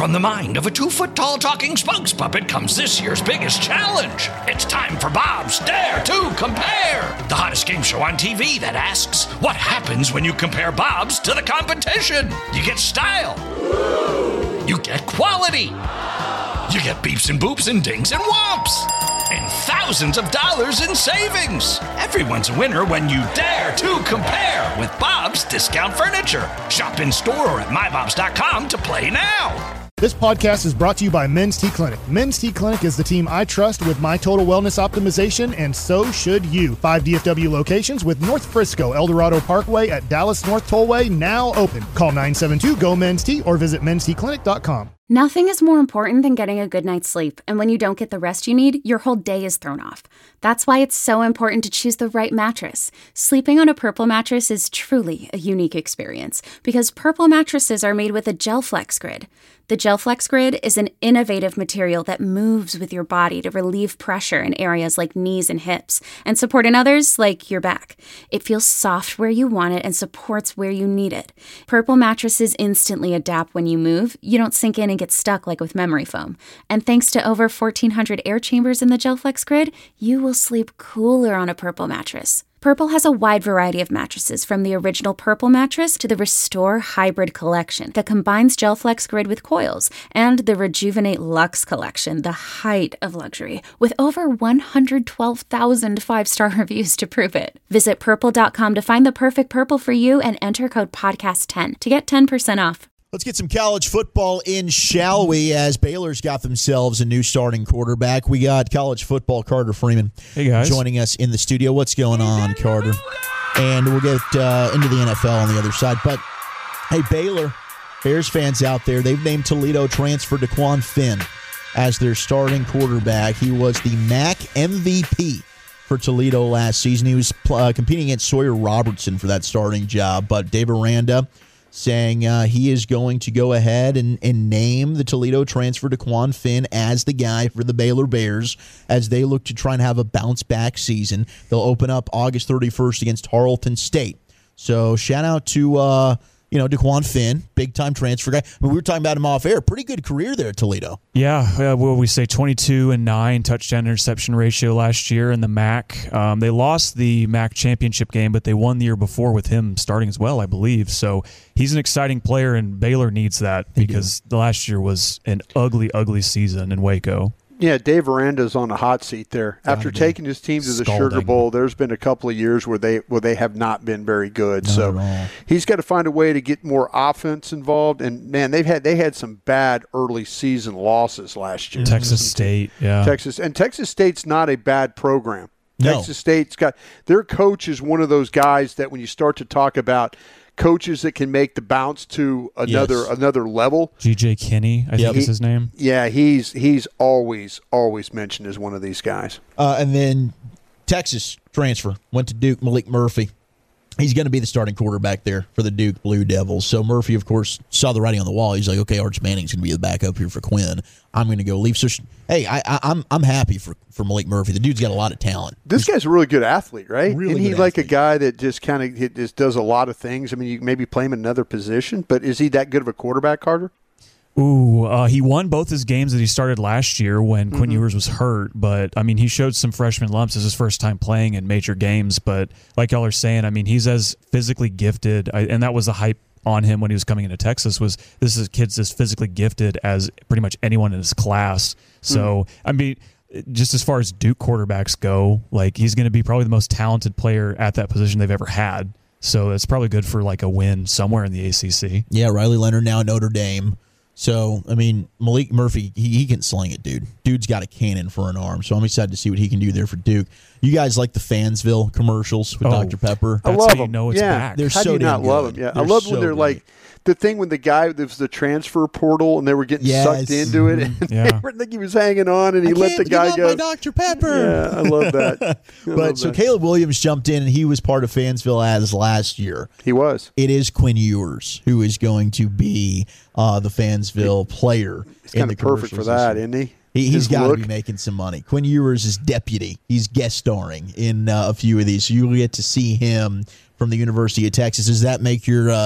from the mind of a 2-foot-tall talking spokes puppet comes this year's biggest challenge. It's time for Bob's Dare to Compare, the hottest game show on TV that asks, what happens when you compare Bob's to the competition? You get style. You get quality. You get beeps and boops and dings and whomps. And thousands of dollars in savings. Everyone's a winner when you dare to compare with Bob's Discount Furniture. Shop in store or at mybobs.com to play now. This podcast is brought to you by Men's T Clinic. Men's T Clinic is the team I trust with my total wellness optimization, and so should you. 5 DFW locations with North Frisco, El Dorado Parkway at Dallas North Tollway now open. Call 972-GO-MEN'S-T or visit mensteclinic.com. Nothing is more important than getting a good night's sleep, and when you don't get the rest you need, your whole day is thrown off. That's why it's so important to choose the right mattress. Sleeping on a Purple mattress is truly a unique experience because Purple mattresses are made with a GelFlex Grid. The GelFlex Grid is an innovative material that moves with your body to relieve pressure in areas like knees and hips and support in others like your back. It feels soft where you want it and supports where you need it. Purple mattresses instantly adapt when you move. You don't sink in and get stuck like with memory foam. And thanks to over 1,400 air chambers in the GelFlex Grid, you will sleep cooler on a Purple mattress. Purple has a wide variety of mattresses, from the original Purple mattress to the Restore Hybrid collection that combines GelFlex Grid with coils, and the Rejuvenate Luxe collection, the height of luxury, with over 112,000 5-star reviews to prove it. Visit purple.com to find the perfect Purple for you and enter code podcast10 to get 10% off. Let's get some college football in, shall we, as Baylor's got themselves a new starting quarterback. We got college football Carter Freeman joining us in the studio. What's going on, Carter? And we'll get into the NFL on the other side. But, hey, Baylor, Bears fans out there, they've named Toledo transfer DeQuan Finn as their starting quarterback. He was the MAC MVP for Toledo last season. He was competing against Sawyer Robertson for that starting job. But Dave Aranda saying he is going to go ahead and name the Toledo transfer DeQuan Finn as the guy for the Baylor Bears as they look to try and have a bounce-back season. They'll open up August 31st against Tarleton State. So shout out to DeQuan Finn, big-time transfer guy. I mean, we were talking about him off air. Pretty good career there at Toledo. Yeah, we say 22-9 touchdown-interception ratio last year in the MAC. They lost the MAC championship game, but they won the year before with him starting as well, I believe. So he's an exciting player, and Baylor needs that because the last year was an ugly, ugly season in Waco. Yeah, Dave Aranda's on the hot seat there. After taking his team to the Sugar Bowl, there's been a couple of years where they have not been very good. So he's got to find a way to get more offense involved. And man, they had some bad early season losses last year. Texas State, yeah. Texas State's not a bad program. No. Texas State's got their coach is one of those guys that when you start to talk about coaches that can make the bounce to another level. G.J. Kinney, I think is his name. Yeah, he's always mentioned as one of these guys. And then Texas transfer, went to Duke, Malik Murphy. He's going to be the starting quarterback there for the Duke Blue Devils. So Murphy, of course, saw the writing on the wall. He's like, okay, Arch Manning's going to be the backup here for Quinn. I'm going to go leave. So, hey, I'm happy for Malik Murphy. The dude's got a lot of talent. This guy's a really good athlete, right? Really Isn't he good like athlete. a guy that just kind of just does a lot of things? I mean, you maybe play him in another position, but is he that good of a quarterback, Carter? He won both his games that he started last year when Quinn Ewers was hurt. But, I mean, he showed some freshman lumps as his first time playing in major games. But like y'all are saying, I mean, he's as physically gifted, and that was the hype on him when he was coming into Texas, was this is kid's as physically gifted as pretty much anyone in his class. So, I mean, just as far as Duke quarterbacks go, like he's going to be probably the most talented player at that position they've ever had. So it's probably good for like a win somewhere in the ACC. Yeah, Riley Leonard now at Notre Dame. So, I mean, Malik Murphy, he can sling it, dude. Dude's got a cannon for an arm, so I'm excited to see what he can do there for Duke. You guys like the Fansville commercials with Dr. Pepper? I love how you them. know it's back. They're How so do you damn not love good. them? Yeah, I love when they're like the thing when the guy there was the transfer portal and they were getting sucked into it. And they were think he was hanging on and he let the guy go. My Dr. Pepper. Yeah, I love that. Caleb Williams jumped in and he was part of Fansville as last year. He was. It is Quinn Ewers who is going to be the Fansville player. He's kind of perfect for that, isn't he? He's got to be making some money. Quinn Ewers is deputy. He's guest starring in a few of these. So you'll get to see him from the University of Texas. Does that make your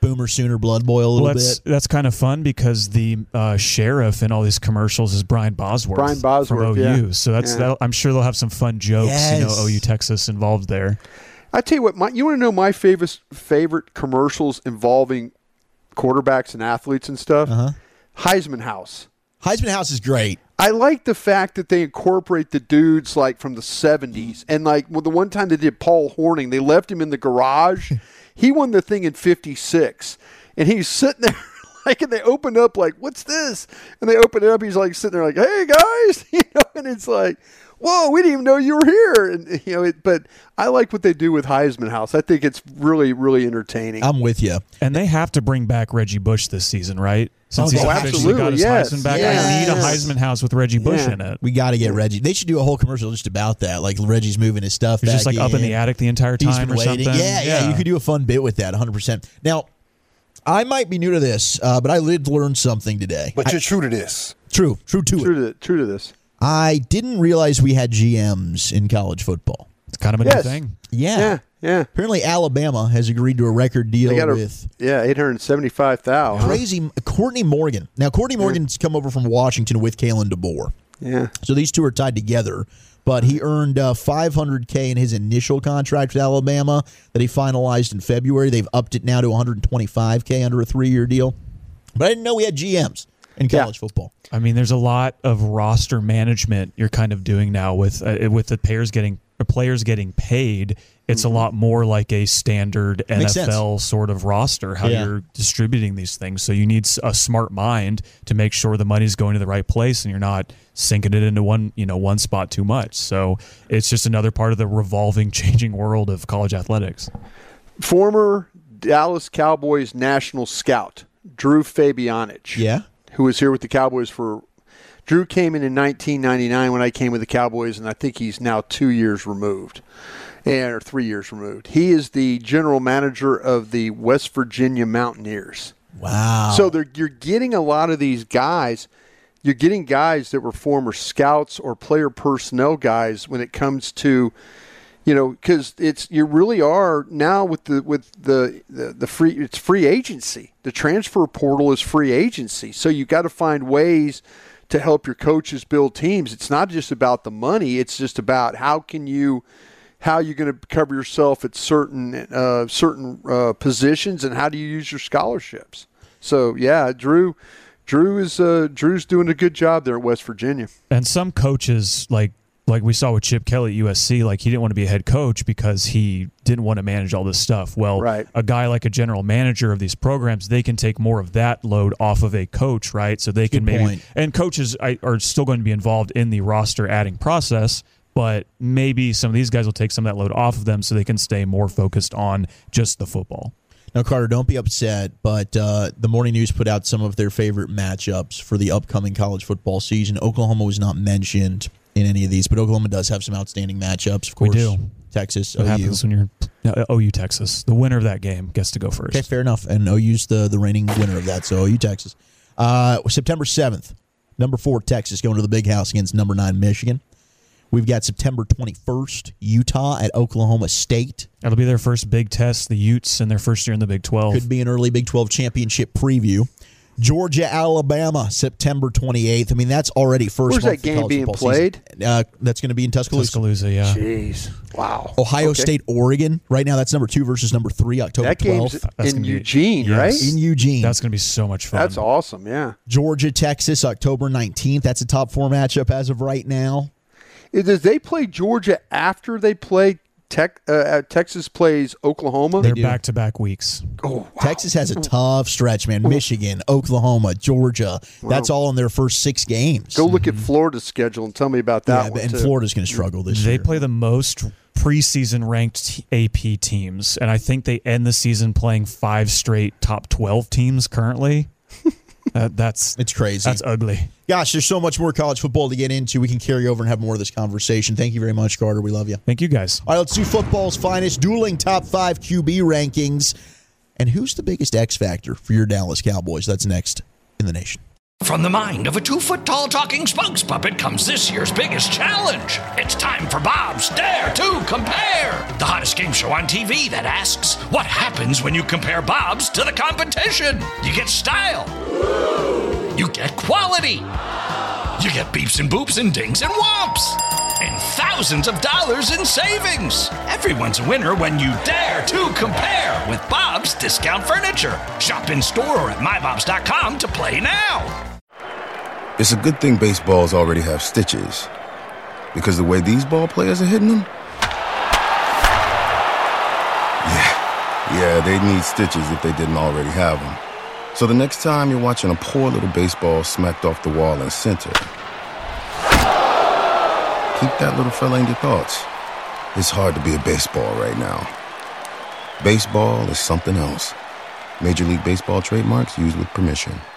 Boomer Sooner blood boil a little bit. That's kind of fun because the sheriff in all these commercials is Brian Bosworth. From OU. Yeah. So I'm sure they'll have some fun jokes. Yes. OU Texas involved there. I tell you what, you want to know my favorite commercials involving quarterbacks and athletes and stuff? Heisman House. Heisman House is great. I like the fact that they incorporate the dudes like from the 70s. And like the one time they did Paul Hornung, they left him in the garage. He won the thing in 56. And he's sitting there and they open up like, what's this? And they open it up. He's like sitting there like, hey guys, and it's like, whoa, we didn't even know you were here. And but I like what they do with Heisman House. I think it's really, really entertaining. I'm with you. And they have to bring back Reggie Bush this season, right? Since he's officially got his Heisman back. I need a Heisman House with Reggie Bush in it. We got to get Reggie. They should do a whole commercial just about that. Like Reggie's moving his stuff He's back just like up in the attic the entire time or something. Yeah. You could do a fun bit with that, 100%. Now, I might be new to this, but I did learn something today. But you're true to this. True to this. I didn't realize we had GMs in college football. It's kind of a new thing. Yeah. Apparently, Alabama has agreed to a record deal with $875,000. Crazy. Courtney Morgan. Now, Courtney Morgan's come over from Washington with Kalen DeBoer. Yeah. So these two are tied together. But he earned $500K in his initial contract with Alabama that he finalized in February. They've upped it now to $125K under a 3-year deal. But I didn't know we had GMs in college football. I mean, there's a lot of roster management you're kind of doing now with the players getting paid. It's a lot more like a standard NFL sort of roster, how you're distributing these things. So you need a smart mind to make sure the money's going to the right place and you're not sinking it into one spot too much. So it's just another part of the revolving, changing world of college athletics. Former Dallas Cowboys national scout, Drew Fabianich, who was here with the Cowboys Drew came in 1999 when I came with the Cowboys, and I think he's now 2 years removed. Or 3 years removed. He is the general manager of the West Virginia Mountaineers. Wow. So you're getting a lot of these guys. You're getting guys that were former scouts or player personnel guys when it comes to, because you really are now with the free, it's free agency. The transfer portal is free agency. So you got to find ways to help your coaches build teams. It's not just about the money. It's just about how you're going to cover yourself at certain positions, and how do you use your scholarships. So Drew's doing a good job there at West Virginia. And some coaches like we saw with Chip Kelly at USC, like he didn't want to be a head coach because he didn't want to manage all this stuff. Well, a guy like a general manager of these programs, they can take more of that load off of a coach, right? So they can and coaches are still going to be involved in the roster adding process. But maybe some of these guys will take some of that load off of them so they can stay more focused on just the football. Now, Carter, don't be upset, but the Morning News put out some of their favorite matchups for the upcoming college football season. Oklahoma was not mentioned in any of these, but Oklahoma does have some outstanding matchups. Of course, we do. Texas, what happens when you're OU Texas? The winner of that game gets to go first. Okay, fair enough. And OU's the reigning winner of that, so OU Texas. September 7th, number 4 Texas going to the Big House against number 9 Michigan. We've got September 21st, Utah at Oklahoma State. That'll be their first big test, the Utes, in their first year in the Big 12. Could be an early Big 12 championship preview. Georgia, Alabama, September 28th. I mean, that's already first. Where's that game being played? That's going to be in Tuscaloosa. Tuscaloosa, yeah. Jeez. Wow. Ohio State, Oregon. Right now, that's number 2 versus number 3, October 12th. That game's in Eugene, right? In Eugene. That's going to be so much fun. That's awesome, yeah. Georgia, Texas, October 19th. That's a top 4 matchup as of right now. Does they play Georgia after they play Texas plays Oklahoma? They're back-to-back weeks. Oh, wow. Texas has a tough stretch, man. Michigan, Oklahoma, Georgia. Wow. That's all in their first 6 games. Go look at Florida's schedule and tell me about that one, and too. Florida's going to struggle this year. They play the most preseason ranked AP teams, and I think they end the season playing 5 straight top 12 teams currently. It's crazy. That's ugly. Gosh, there's so much more college football to get into. We can carry over and have more of this conversation. Thank you very much, Carter. We love you. Thank you, guys. All right, let's do football's finest, dueling top 5 QB rankings. And who's the biggest X factor for your Dallas Cowboys? That's next in the Nation. From the mind of a 2-foot-tall talking spokes puppet comes this year's biggest challenge. It's time for Bob's Dare to Compare, the hottest game show on TV that asks, what happens when you compare Bobs to the competition? You get style. You get quality. You get beeps and boops and dings and whomps. And thousands of dollars in savings. Everyone's a winner when you dare to compare with Bob's Discount Furniture. Shop in store or at mybobs.com to play now. It's a good thing baseballs already have stitches, because the way these ball players are hitting them, yeah, they'd need stitches if they didn't already have them. So the next time you're watching a poor little baseball smacked off the wall in center, keep that little fella in your thoughts. It's hard to be a baseball right now. Baseball is something else. Major League Baseball trademarks used with permission.